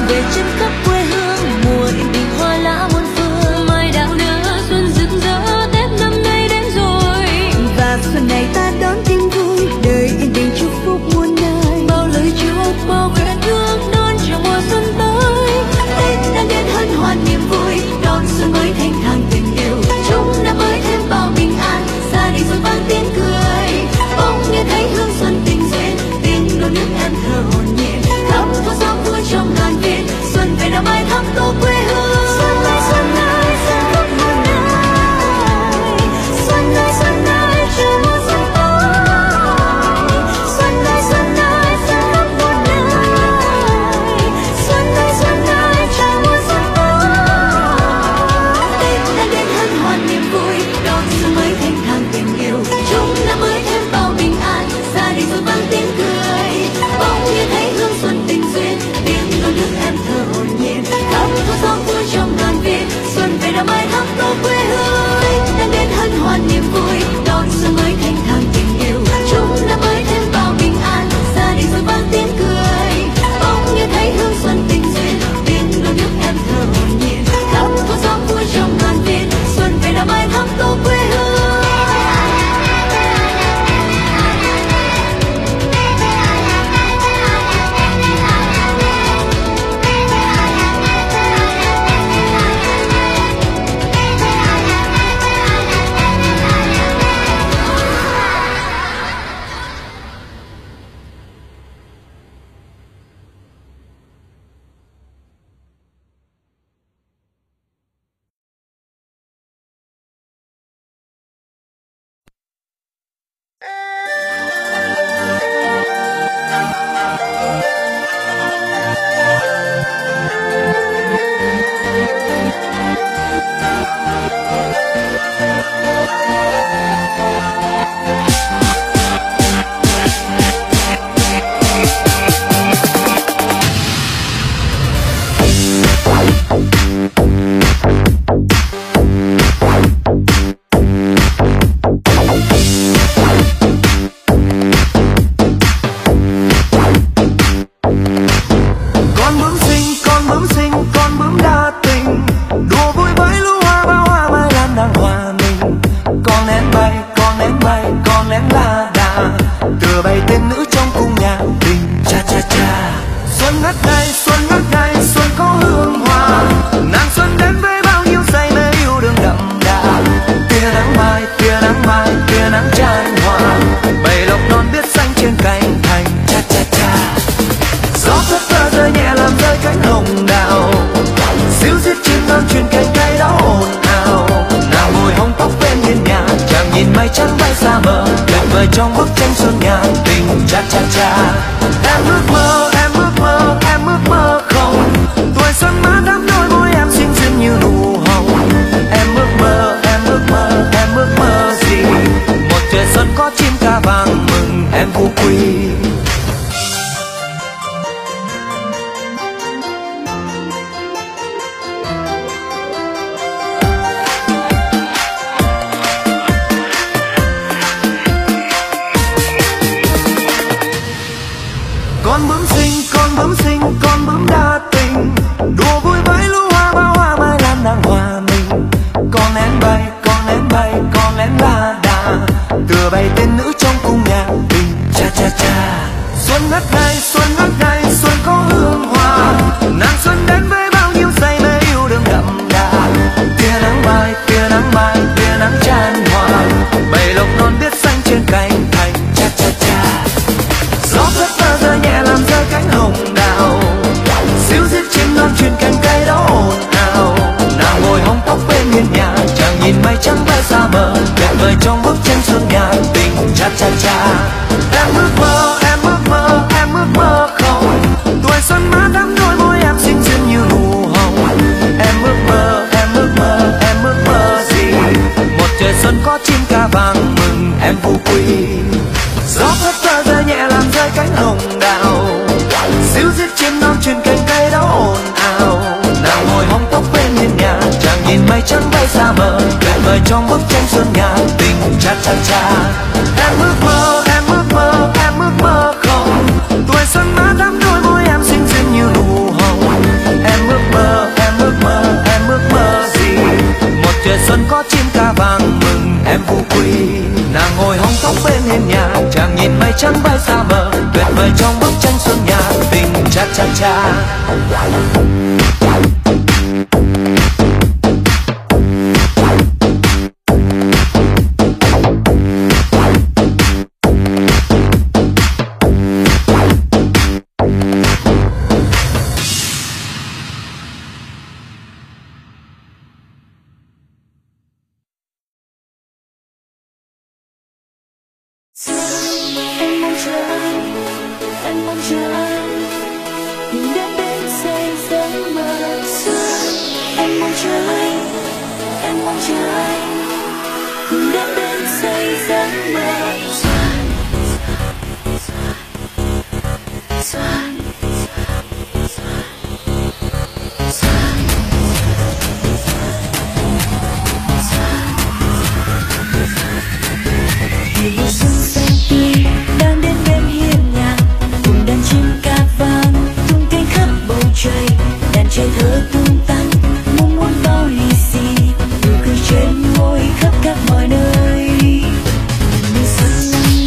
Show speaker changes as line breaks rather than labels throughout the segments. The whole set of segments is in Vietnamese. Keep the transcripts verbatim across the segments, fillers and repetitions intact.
về chân khắp quê hương, mùa yên bình hoa lá muôn phương. Mai đào nở xuân rực rỡ, Tết năm nay đến rồi. Và xuân này ta đón tin vui, đời yên bình chúc phúc muôn nơi. Bao lời chúc bao nguyện ước đón chờ mùa xuân tới. Tết đang đến hân hoan niềm vui, đón xuân mới thanh thang tình yêu. Chúc năm mới thêm bao bình an, gia đình rồi vang tiếng cười. Bỗng nghe thấy hương xuân tình duyên, tiếng đôi nước em thơ hồn nhiên. Khắp phố gió vui trong ngàn viên, xuân về năm mai thắm tô quê hương. Xuân ơi xuân ơi xuân khắp muôn nơi, xuân ơi xuân ơi chờ mùa xuân tới. Xuân ơi xuân ơi xuân khắp muôn nơi, xuân ơi xuân ơi chờ mùa xuân tới. Tết đã đến hân hoan niềm vui, đón xuân mới thanh thang tình yêu. Chúc năm mới thêm bao bình an, gia đình rồi vang tiếng cười. Bỗng nghe thấy hương xuân tình duyên, tiếng đôi nước em thơ hồn nhiên. Khắp phố gió vui trong ngàn viên, xuân về năm mai thắm tô quê hương. Tết đang đến hân hoan niềm vui, đón xuân mới thanh thang tình yêu. Chúc năm mới thêm bao bình an, gia đình rồi vang tiếng cười. Bỗng nghe thấy hương xuân tình duyên, tiếng đôi nước em thơ hồn nhiên. Khắp phố gió vui trong ngàn viên, xuân về năm mai thắm tô quê hương.
Trong bức tranh xuân ngàn tình cha cha cha. Em ước mơ, em ước mơ, em ước mơ không. Tuổi xuân mãn đắm đôi môi em xinh xinh như nụ hồng. Em ước mơ, em ước mơ, em ước mơ gì? Một trời xuân có chim ca vàng mừng em phú quý. Con bướm xinh, con bướm xinh, con bướm đa tình, đùa vui với lũ hoa bao hoa mai lan đang hòa mình. Con én bay, con én bay, con én la đà, tựa bay tên nữ trong cung nhạc tình cha cha cha. Xuân ngất ngây, xuân ngất ngây, xuân có hương hoa, nàng xuân đến với bao nhiêu say mê yêu đương đậm đà. Tia nắng mai, tia nắng mai, tia nắng chan hòa, bầy lộc non biết xanh trên cánh thành cha cha cha. Gió phất phơ rơi nhẹ làm rơi cánh hồng đào, xíu xiết chim non truyền cánh cây đó ồn ào. Nàng ngồi hóng tóc bên hiên nhà, chàng nhìn mây trắng bay xa mờ, tuyệt vời trong bức tranh xuân ngàn tình cha cha cha. Em ước mơ, em ước mơ, em ước mơ không. Tuổi xuân mãn đắm đôi môi em xinh xinh như nụ hồng. Em ước mơ, em ước mơ, em ước mơ gì? Một trời xuân có chim ca vàng mừng em phú quý. Gió phất phơ rơi nhẹ làm rơi cánh hồng đào, xíu xiết chim non truyền cánh cây đó ồn ào. Nàng ngồi hóng tóc bên hiên nhà, chàng nhìn mây trắng bay xa mờ, tuyệt vời trong bức tranh xuân ngàn tình cha cha cha. Em ước mơ, em ước mơ, em ước mơ không. Tuổi xuân mãn đắm đôi môi em xinh xinh như nụ hồng. cha.
Anh mong chờ, anh mong chờ nhìn đến bên say giấc mơ xưa. Anh mong chờ, anh mong chờ nhìn đến bên say giấc mơ xuân. Xuân, mùa xuân xanh tươi đang đến bên hiên nhà, cùng đàn chim ca vang tung cánh khắp bầu trời. Đàn trẻ thơ tung tăng muôn muôn bao lì xì, nụ cười trên môi khắp các mọi nơi. Mùa xuân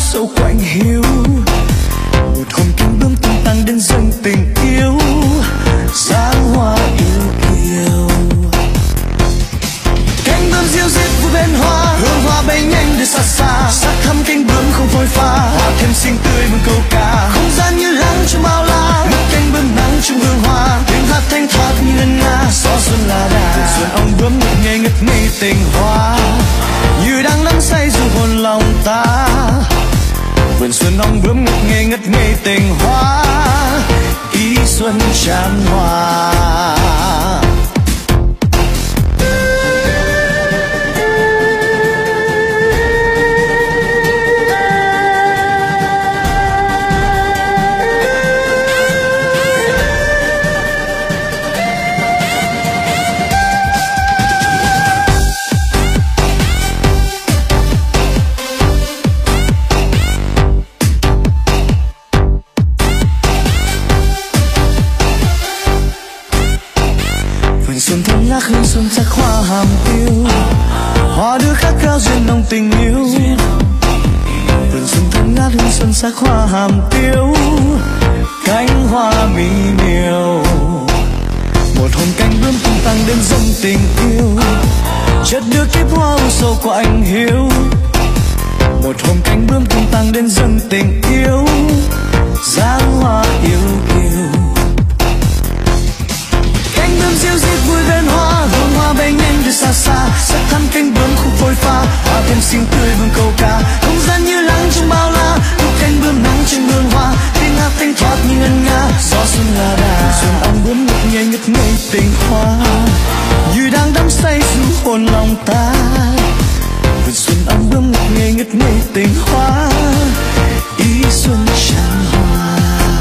sâu quạnh hiu. Một hôm cánh bướm tung tăng đến dâng tình yêu, dáng hoa yêu kiều. Cánh bướm diêu dít vui bên hoa, hương hoa bay nhanh để xa xa. Sắc thắm cánh bướm không phôi pha, hoa thêm xinh tươi mừng câu ca. Không gian như lắng trong bao la, ngất cánh bướm nắng trong hương hoa. Tiếng hát thanh thoát như ngân nga, gió xuân là đà. Vườn xuân ong bướm ngất ngây ngất ngây tình hoa, như đang đắm say du hồn lòng ta. Vườn xuân ong bướm ngất ngây ngất ngây tình hoa, ý xuân tràn hòa. Xuân thơm ngát hương xuân sắc hoa hàm tiêu, hoa đưa khát khao duyên nồng tình yêu. Vườn xuân thơm ngát hương xuân sắc hoa hàm tiêu, cánh hoa mỹ miều. Một hôm cánh bướm tung tăng đến dâng tình yêu, chợt đưa kiếp hoa u sầu quạnh hiu. Một hôm cánh bướm tung tăng đến dâng tình yêu, dáng hoa yêu kiều. Cánh bướm diêu dít vui bên hoa, hương hoa bay nhanh từ xa xa. Sắc thắm cánh bướm không phôi pha, hoa thêm xinh tươi vương câu ca. Không gian như lắng trong bao la, lúc cánh bướm nắng trong hương hoa. Tiếng hát thanh thoát như ngân nga, gió xuân là đà. Xuân ong bướm ngất ngây ngất ngây tình hoa, như đang đắm say du hồn lòng ta. Vườn xuân ong bướm ngất ngây ngất ngây tình hoa, ý xuân tràn hòa.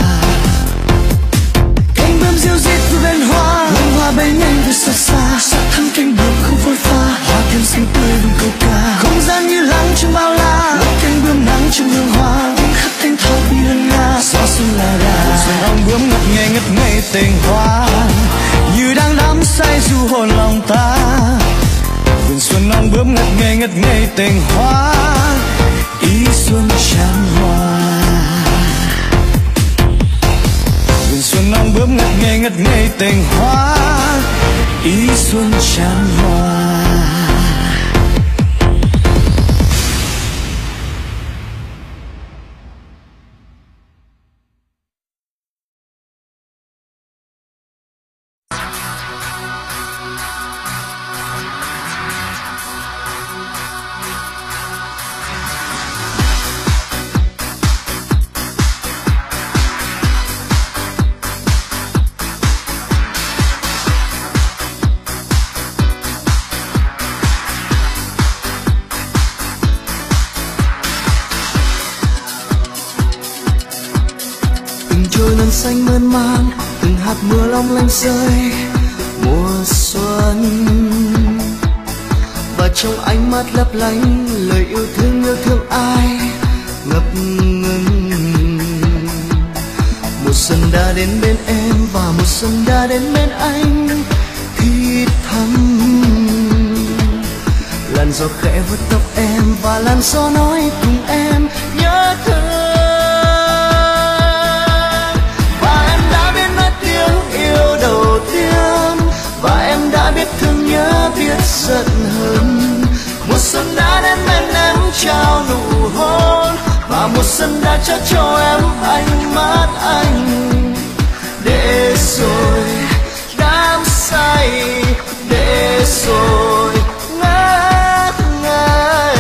Cánh bướm diêu dít vui bên hoa, hương hoa bay nhanh từ xa xa. Sắc thắm cánh bướm không phôi pha, hoa thêm xinh tươi vương câu ca. Không gian như lắng trong bao la, lúc cánh bướm nắng trong hương hoa. Tiếng khát thanh thoát như ngân nga, gió xuân là đà. Vườn xuân ong bướm ngất ngây ngất ngây tình hoa, như đang đắm say du hồn lòng ta. Vườn xuân ong bướm ngất ngây ngất ngây tình hoa, ý xuân tràn hòa. Vườn xuân ong bướm ngất ngây ngất ngây tình hoa, ý xuân tràn hòa.
Nắng xanh mơn man, từng hạt mưa long lanh rơi mùa xuân. Và trong ánh mắt lấp lánh lời yêu thương yêu thương ai ngập ngừng. Mùa xuân đã đến bên em và mùa xuân đã đến bên anh thì thầm. Làn gió khẽ vuốt tóc em và làn gió nói cùng em nhớ thương. Và em đã biết thương nhớ biết giận hờn. Mùa xuân đã đến bên em trao nụ hôn, và mùa xuân đã trao cho em ánh mắt anh. Để rồi đắm say, để rồi ngất ngây.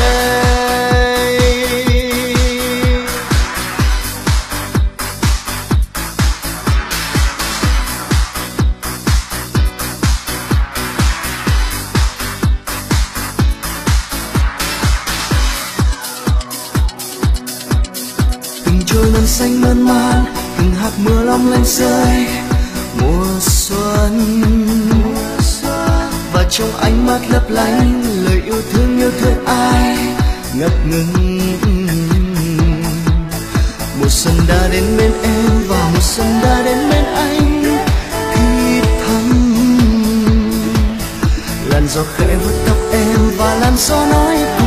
Trôi nắng xanh mơn man, từng hạt mưa long lanh rơi mùa xuân. Và trong ánh mắt lấp lánh lời yêu thương yêu thương ai ngập ngừng. Mùa xuân đã đến bên em và mùa xuân đã đến bên anh thì thầm. Làn gió khẽ vuốt tóc em và làn gió nói